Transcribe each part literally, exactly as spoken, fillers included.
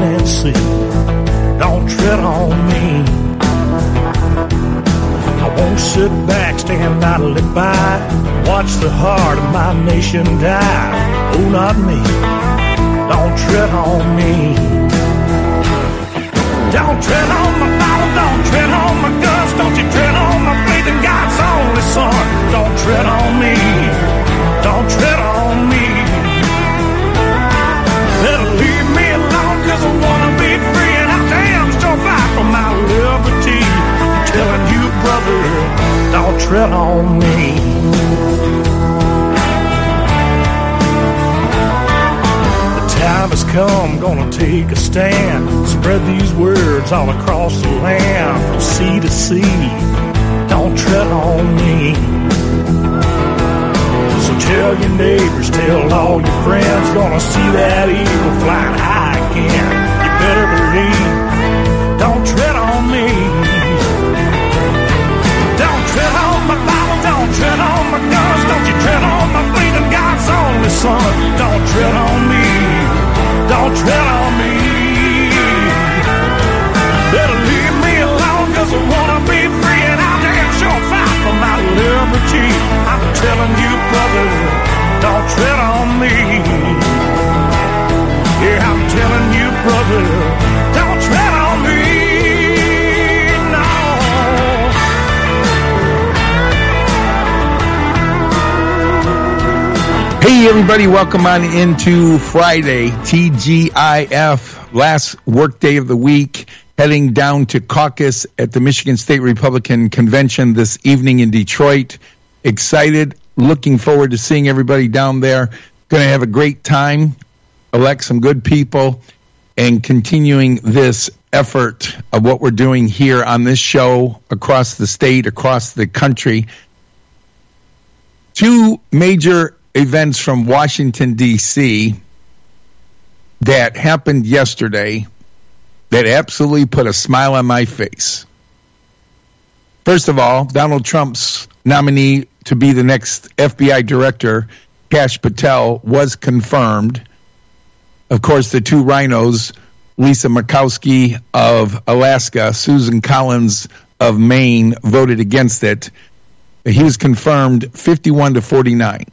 and see. Don't tread on me. I won't sit back, stand idly by, watch the heart of my nation die. Oh, not me. Don't tread on me. Don't tread on my Bible, don't tread on my guns, don't you tread on my faith in God's only Son. Don't tread on me. Don't tread on me. Better leave me alone, cause I wanna be free, and I damn sure fight for my liberty. I'm telling you, brother, don't tread on me. The time has come, gonna take a stand, spread these words all across the land, from sea to sea. Don't tread on me. Tell your neighbors, tell all your friends, gonna see that eagle flying high again. You better believe, don't tread on me. Don't tread on my Bible, don't tread on my guns, don't you tread on my faith in God's only Son. Don't tread on me, don't tread on me. Better leave me alone, cause I wanna be free, and I'll damn sure fight for my liberty. I'm telling you, brother, don't tread on me. Yeah, I'm telling you, brother, don't tread on me. No. Hey, everybody, welcome on into Friday, T G I F, last work day of the week, heading down to caucus at the Michigan State Republican Convention this evening in Detroit. Excited, looking forward to seeing everybody down there. Going to have a great time, elect some good people, and continuing this effort of what we're doing here on this show across the state, across the country. Two major events from Washington, D C that happened yesterday that absolutely put a smile on my face. First of all, Donald Trump's nominee to be the next F B I director, Kash Patel, was confirmed. Of course, the two rhinos, Lisa Murkowski of Alaska, Susan Collins of Maine, voted against it. He was confirmed fifty-one to forty-nine.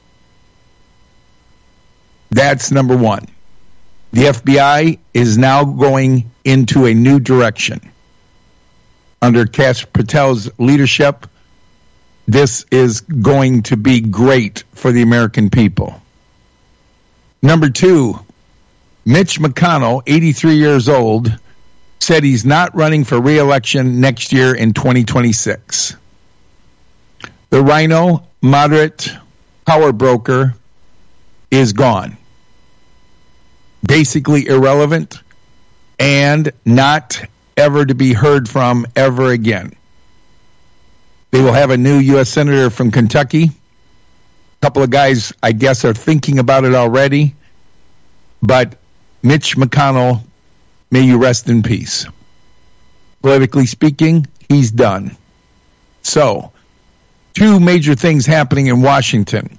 That's number one. The F B I is now going into a new direction. Under Kash Patel's leadership, this is going to be great for the American people. Number two, Mitch McConnell, eighty-three years old, said he's not running for re-election next year in twenty twenty-six. The rhino, moderate power broker, is gone. Basically irrelevant and not ever to be heard from ever again. They will have a new U S Senator from Kentucky. A couple of guys, I guess, are thinking about it already. But Mitch McConnell, may you rest in peace. Politically speaking, he's done. So, two major things happening in Washington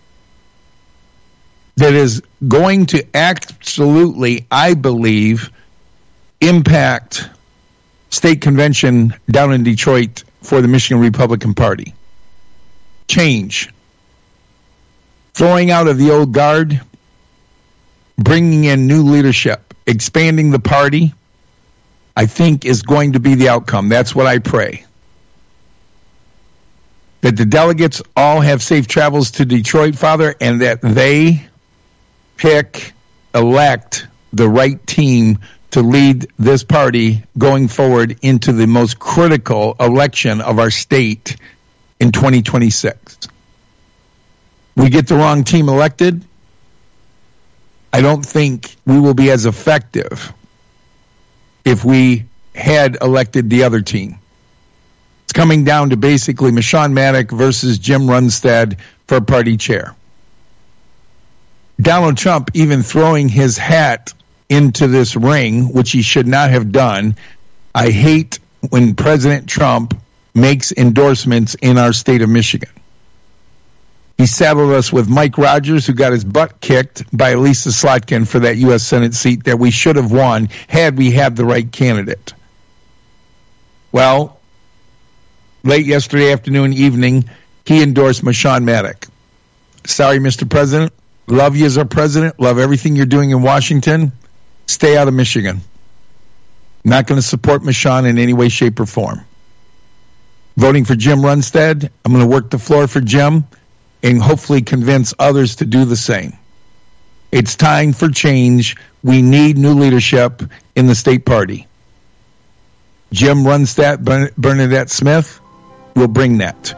that is going to absolutely, I believe, impact state convention down in Detroit for the Michigan Republican Party. Change. Throwing out of the old guard, bringing in new leadership, expanding the party, I think is going to be the outcome. That's what I pray. That the delegates all have safe travels to Detroit, Father, and that they pick, elect the right team to lead this party going forward into the most critical election of our state in twenty twenty-six. We get the wrong team elected, I don't think we will be as effective if we had elected the other team. It's coming down to basically Michon Maddock versus Jim Runstad for party chair. Donald Trump even throwing his hat into this ring, which he should not have done. I hate when President Trump makes endorsements in our state of Michigan. He saddled us with Mike Rogers, who got his butt kicked by Lisa Slotkin for that U S Senate seat that we should have won had we had the right candidate. Well, late yesterday afternoon, evening, he endorsed Meshawn Maddock. Sorry, Mister President. Love you as our president. Love everything you're doing in Washington. Stay out of Michigan. Not going to support Meshawn in any way, shape, or form. Voting for Jim Runstad. I'm going to work the floor for Jim and hopefully convince others to do the same. It's time for change. We need new leadership in the state party. Jim Runstad, Bernadette Smith will bring that.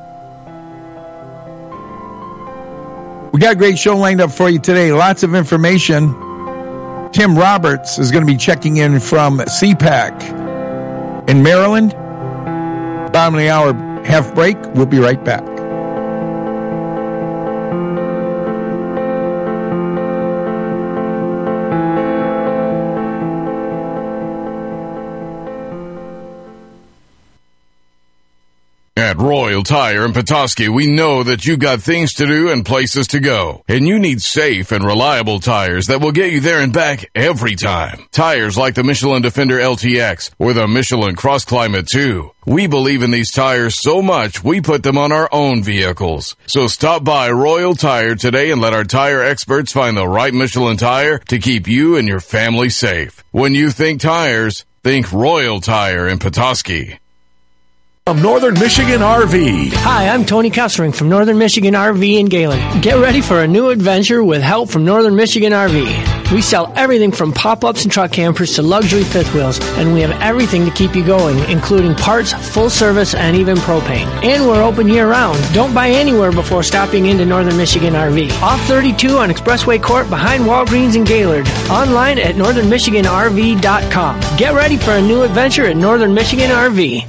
We got a great show lined up for you today. Lots of information. Tim Roberts is going to be checking in from C PAC in Maryland. Bottom of the hour, half break. We'll be right back. At Royal Tire in Petoskey, we know that you got things to do and places to go, and you need safe and reliable tires that will get you there and back every time. Tires like the Michelin Defender L T X or the Michelin Cross Climate two. We believe in these tires so much, we put them on our own vehicles. So stop by Royal Tire today and let our tire experts find the right Michelin tire to keep you and your family safe. When you think tires, think Royal Tire in Petoskey. From Northern Michigan R V. Hi, I'm Tony Kessering from Northern Michigan R V in Galen. Get ready for a new adventure with help from Northern Michigan R V. We sell everything from pop-ups and truck campers to luxury fifth wheels, and we have everything to keep you going, including parts, full service, and even propane. And we're open year-round. Don't buy anywhere before stopping into Northern Michigan R V. Off thirty-two on Expressway Court behind Walgreens in Gaylord. Online at northern michigan r v dot com. Get ready for a new adventure at Northern Michigan R V.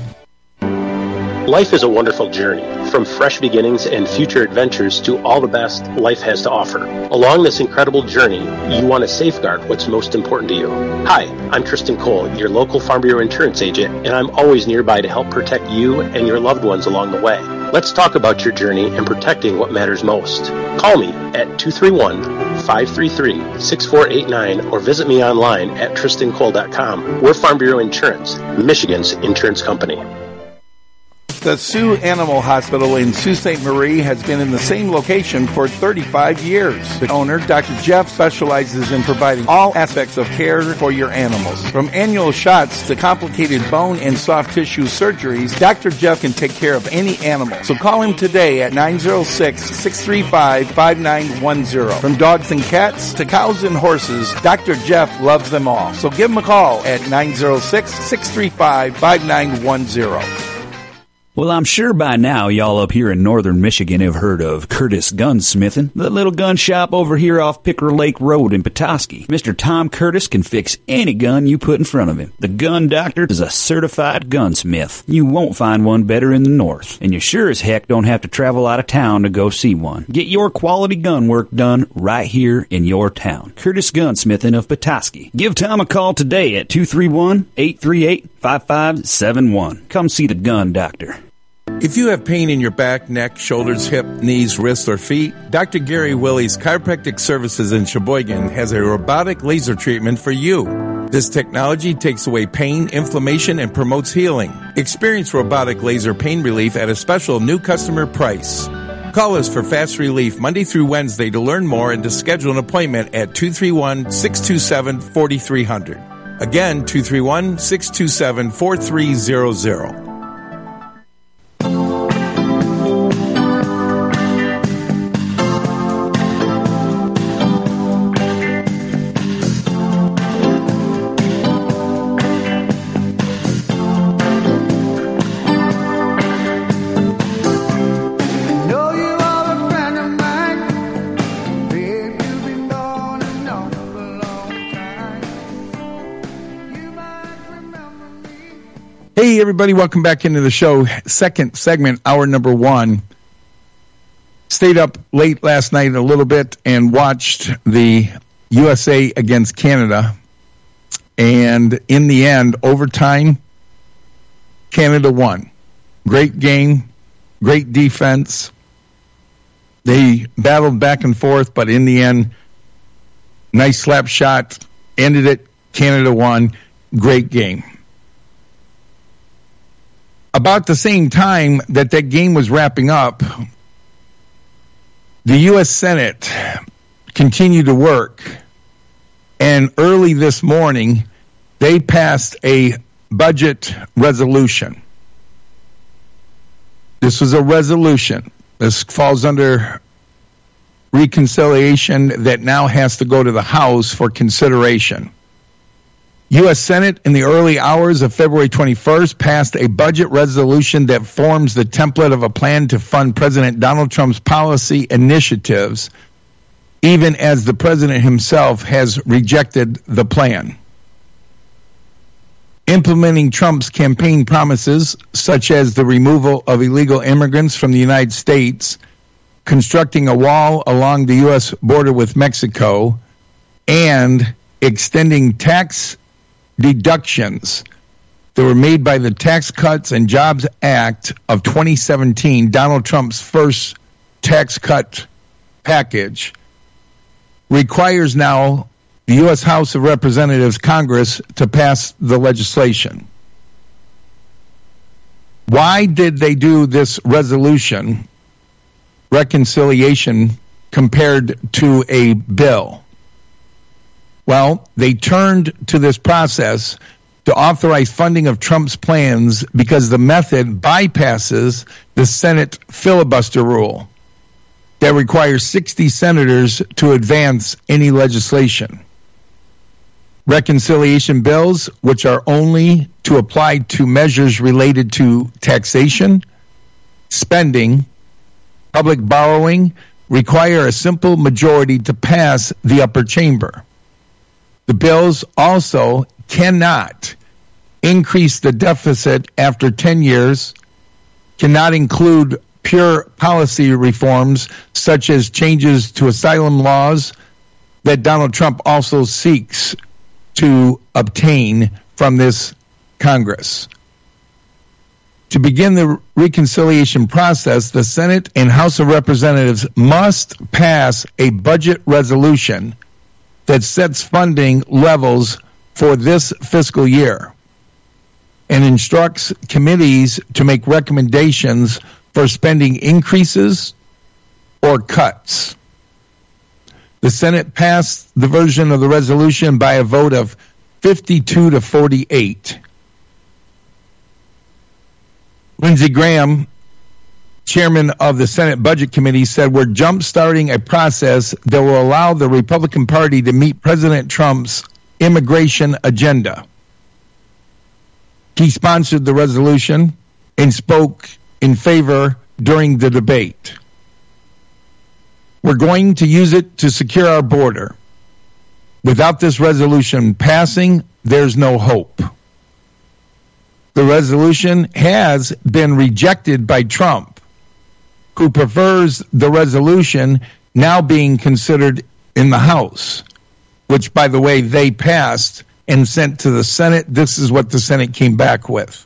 Life is a wonderful journey, from fresh beginnings and future adventures to all the best life has to offer. Along this incredible journey, you want to safeguard what's most important to you. Hi, I'm Tristan Cole, your local Farm Bureau insurance agent, and I'm always nearby to help protect you and your loved ones along the way. Let's talk about your journey and protecting what matters most. Call me at two three one, five three three, six four eight nine or visit me online at tristan cole dot com. We're Farm Bureau Insurance, Michigan's insurance company. The Sioux Animal Hospital in Sault Ste. Marie has been in the same location for thirty-five years. The owner, Doctor Jeff, specializes in providing all aspects of care for your animals. From annual shots to complicated bone and soft tissue surgeries, Doctor Jeff can take care of any animal. So call him today at nine oh six, six three five, five nine one oh. From dogs and cats to cows and horses, Doctor Jeff loves them all. So give him a call at nine oh six, six three five, five nine one oh. Well, I'm sure by now y'all up here in northern Michigan have heard of Curtis Gunsmithing, the little gun shop over here off Picker Lake Road in Petoskey. Mister Tom Curtis can fix any gun you put in front of him. The Gun Doctor is a certified gunsmith. You won't find one better in the north, and you sure as heck don't have to travel out of town to go see one. Get your quality gun work done right here in your town. Curtis Gunsmithing of Petoskey. Give Tom a call today at two three one, eight three eight, five five seven one. Come see the Gun Doctor. If you have pain in your back, neck, shoulders, hip, knees, wrists, or feet, Doctor Gary Willie's Chiropractic Services in Sheboygan has a robotic laser treatment for you. This technology takes away pain, inflammation, and promotes healing. Experience robotic laser pain relief at a special new customer price. Call us for fast relief Monday through Wednesday to learn more and to schedule an appointment at two three one, six two seven, four three zero zero. Again, two three one, six two seven, four three zero zero. Hey, everybody, welcome back into the show. Second segment, hour number one. Stayed up late last night a little bit and watched the U S A against Canada. And in the end, overtime, Canada won. Great game, great defense. They battled back and forth, but in the end, nice slap shot, ended it. Canada won. Great game. About the same time that that game was wrapping up, the U S Senate continued to work, and early this morning, they passed a budget resolution. This was a resolution. This falls under reconciliation that now has to go to the House for consideration. U S Senate, in the early hours of February twenty-first, passed a budget resolution that forms the template of a plan to fund President Donald Trump's policy initiatives, even as the president himself has rejected the plan. Implementing Trump's campaign promises, such as the removal of illegal immigrants from the United States, constructing a wall along the U S border with Mexico, and extending tax deductions that were made by the Tax Cuts and Jobs Act of twenty seventeen, Donald Trump's first tax cut package, requires now the U S House of Representatives, Congress, to pass the legislation. Why did they do this resolution, reconciliation, compared to a bill? Well, they turned to this process to authorize funding of Trump's plans because the method bypasses the Senate filibuster rule that requires sixty senators to advance any legislation. Reconciliation bills, which are only to apply to measures related to taxation, spending, public borrowing, require a simple majority to pass the upper chamber. The bills also cannot increase the deficit after ten years, cannot include pure policy reforms such as changes to asylum laws that Donald Trump also seeks to obtain from this Congress. To begin the reconciliation process, the Senate and House of Representatives must pass a budget resolution that sets funding levels for this fiscal year and instructs committees to make recommendations for spending increases or cuts. The Senate passed the version of the resolution by a vote of fifty-two to forty-eight. Lindsey Graham, chairman of the Senate Budget Committee, said, "We're jump-starting a process that will allow the Republican Party to meet President Trump's immigration agenda." He sponsored the resolution and spoke in favor during the debate. "We're going to use it to secure our border. Without this resolution passing, there's no hope." The resolution has been rejected by Trump, who prefers the resolution now being considered in the House, which, by the way, they passed and sent to the Senate. This is what the Senate came back with.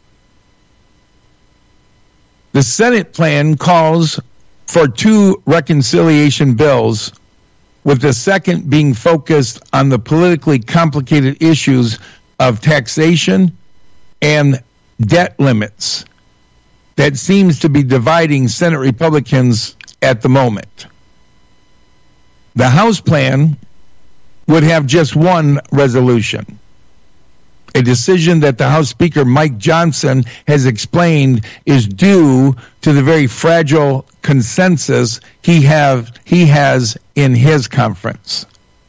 The Senate plan calls for two reconciliation bills, with the second being focused on the politically complicated issues of taxation and debt limits that seems to be dividing Senate Republicans at the moment. The House plan would have just one resolution, a decision that the House Speaker Mike Johnson has explained is due to the very fragile consensus he have he has in his conference.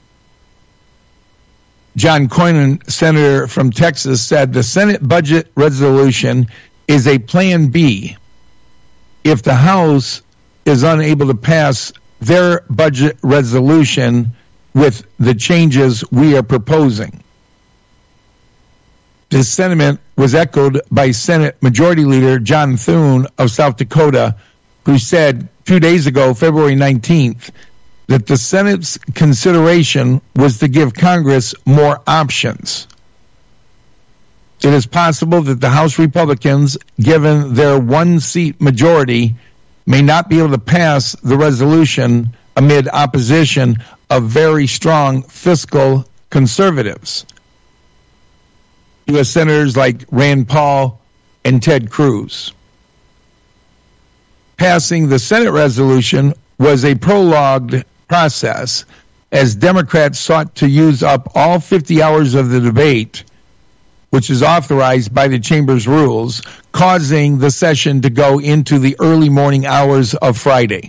John Cornyn, senator from Texas, said the Senate budget resolution is a plan B if the House is unable to pass their budget resolution with the changes we are proposing. This sentiment was echoed by Senate Majority Leader John Thune of South Dakota, who said two days ago, February nineteenth, that the Senate's consideration was to give Congress more options. It is possible that the House Republicans, given their one-seat majority, may not be able to pass the resolution amid opposition of very strong fiscal conservatives. U S senators like Rand Paul and Ted Cruz. Passing the Senate resolution was a prolonged process as Democrats sought to use up all fifty hours of the debate, which is authorized by the chamber's rules, causing the session to go into the early morning hours of Friday.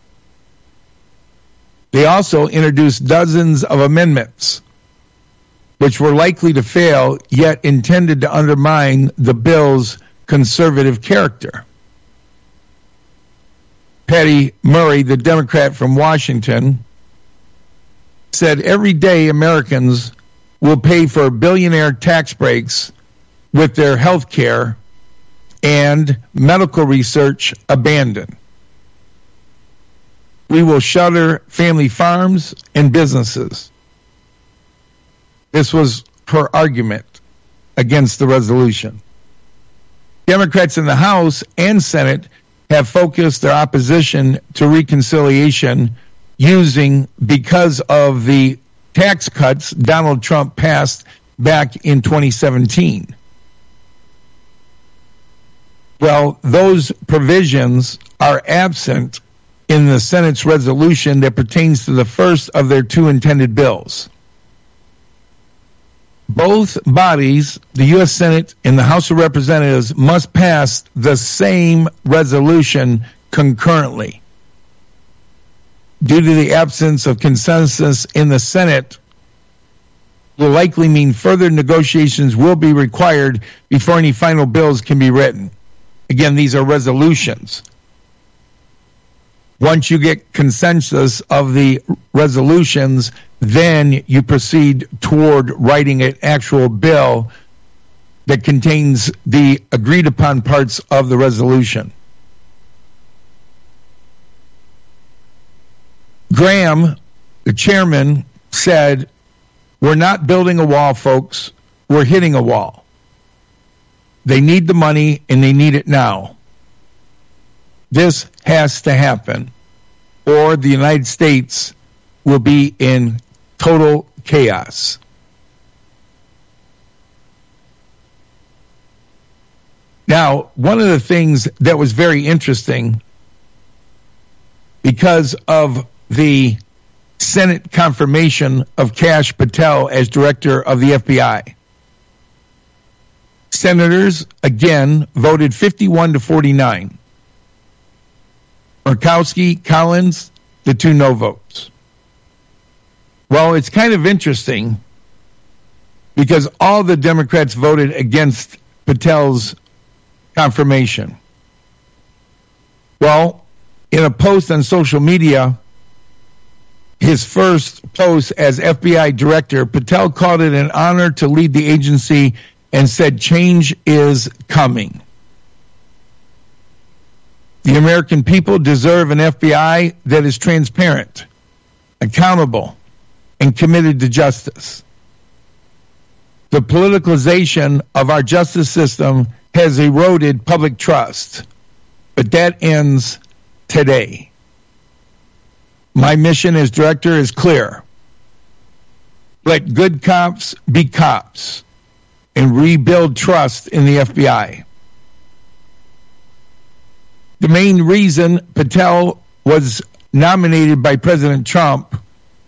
They also introduced dozens of amendments, which were likely to fail, yet intended to undermine the bill's conservative character. Patty Murray, the Democrat from Washington, said every day Americans will pay for billionaire tax breaks with their health care and medical research abandoned. We will shutter family farms and businesses. This was her argument against the resolution. Democrats in the House and Senate have focused their opposition to reconciliation using because of the tax cuts Donald Trump passed back in twenty seventeen. Well, those provisions are absent in the Senate's resolution that pertains to the first of their two intended bills. Both bodies, the U S Senate and the House of Representatives, must pass the same resolution concurrently. Due to the absence of consensus in the Senate, will likely mean further negotiations will be required before any final bills can be written. Again, these are resolutions. Once you get consensus of the resolutions, then you proceed toward writing an actual bill that contains the agreed upon parts of the resolution. Graham, the chairman, said, "We're not building a wall, folks. We're hitting a wall. They need the money, and they need it now. This has to happen, or the United States will be in total chaos." Now, one of the things that was very interesting, because of the Senate confirmation of Kash Patel as director of the F B I, senators again voted fifty-one to forty-nine. Murkowski, Collins, the two no votes. Well, it's kind of interesting because all the Democrats voted against Patel's confirmation. Well, in a post on social media, his first post as F B I director, Patel called it an honor to lead the agency and said change is coming. The American people deserve an F B I that is transparent, accountable, and committed to justice. The politicalization of our justice system has eroded public trust, but that ends today. My mission as director is clear. Let good cops be cops and rebuild trust in the F B I. The main reason Patel was nominated by President Trump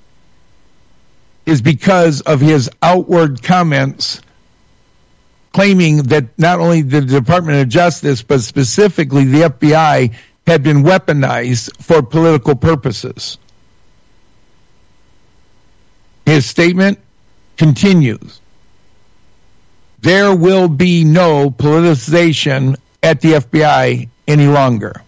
is because of his outward comments claiming that not only the Department of Justice, but specifically the F B I, had been weaponized for political purposes. His statement continues. There will be no politicization at the F B I any longer.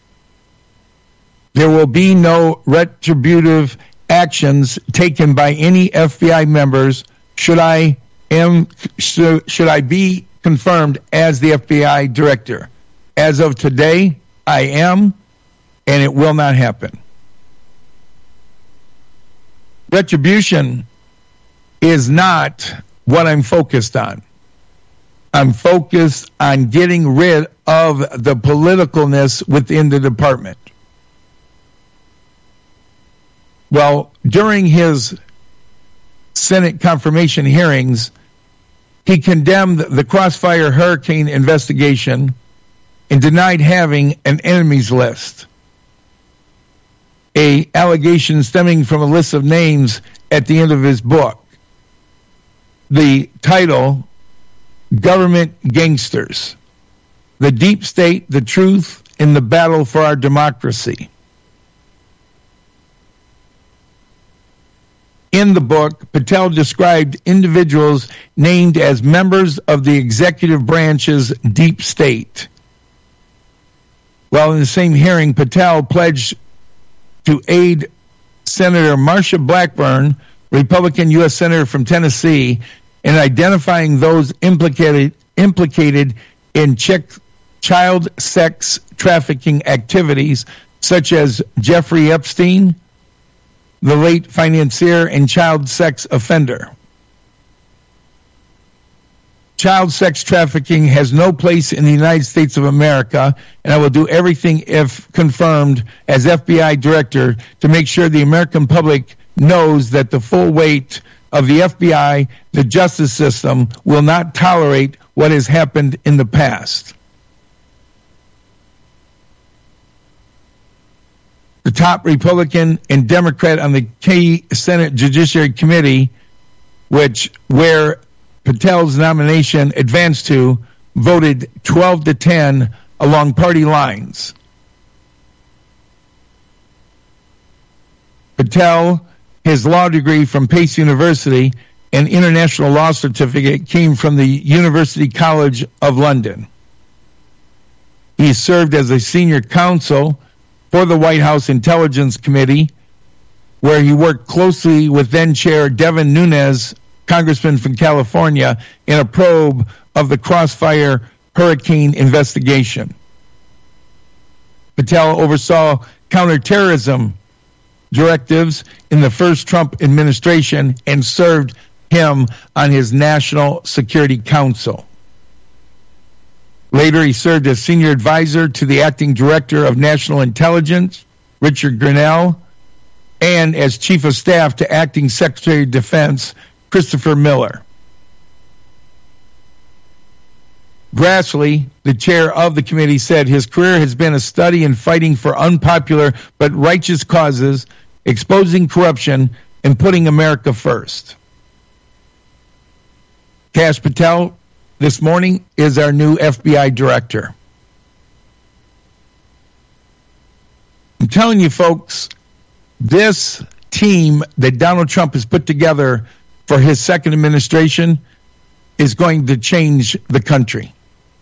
There will be no retributive actions taken by any F B I members should I am should I be confirmed as the F B I director. As of today, I am, and it will not happen. Retribution is not what I'm focused on. I'm focused on getting rid of the politicalness within the department. Well, during his Senate confirmation hearings, he condemned the Crossfire hurricane investigation and denied having an enemies list, a allegation stemming from a list of names at the end of his book. The title, Government Gangsters, The Deep State, the Truth, in the Battle for Our Democracy. In the book, Patel described individuals named as members of the executive branch's deep state. While in the same hearing, Patel pledged to aid Senator Marsha Blackburn, Republican U S Senator from Tennessee, in identifying those implicated implicated in check, child sex trafficking activities, such as Jeffrey Epstein, the late financier and child sex offender. Child sex trafficking has no place in the United States of America, and I will do everything, if confirmed as F B I director, to make sure the American public knows that the full weight of the F B I, the justice system, will not tolerate what has happened in the past. The top Republican and Democrat on the key Senate Judiciary Committee, which where Patel's nomination advanced to, voted twelve to ten along party lines. Patel, his law degree from Pace University and international law certificate came from the University College of London. He served as a senior counsel for the White House Intelligence Committee, where he worked closely with then-chair Devin Nunes, congressman from California, in a probe of the Crossfire hurricane investigation. Patel oversaw counterterrorism directives in the first Trump administration and served him on his National Security Council. Later, he served as senior advisor to the acting director of national intelligence, Richard Grenell, and as chief of staff to acting Secretary of Defense, Christopher Miller. Grassley, the chair of the committee, said his career has been a study in fighting for unpopular but righteous causes, exposing corruption, and putting America first. Kash Patel, this morning, is our new F B I director. I'm telling you, folks, this team that Donald Trump has put together for his second administration is going to change the country.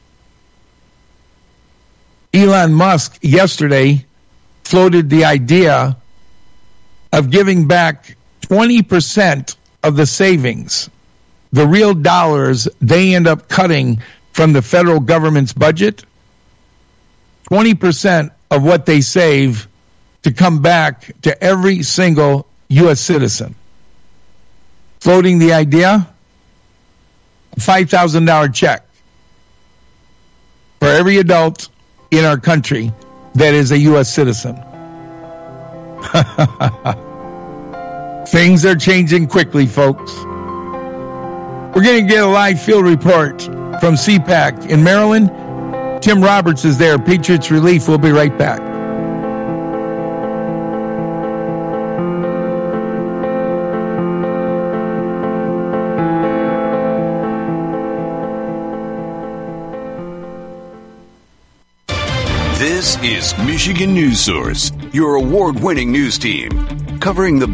Elon Musk yesterday floated the idea of giving back twenty percent of the savings, the real dollars they end up cutting from the federal government's budget, twenty percent of what they save to come back to every single U S citizen. Floating the idea, a five thousand dollars check for every adult in our country that is a U S citizen. Things are changing quickly, folks. We're going to get a live field report from C PAC in Maryland. Tim Roberts is there, Patriots Relief. We'll be right back. This is Michigan News Source, your award-winning news team, covering the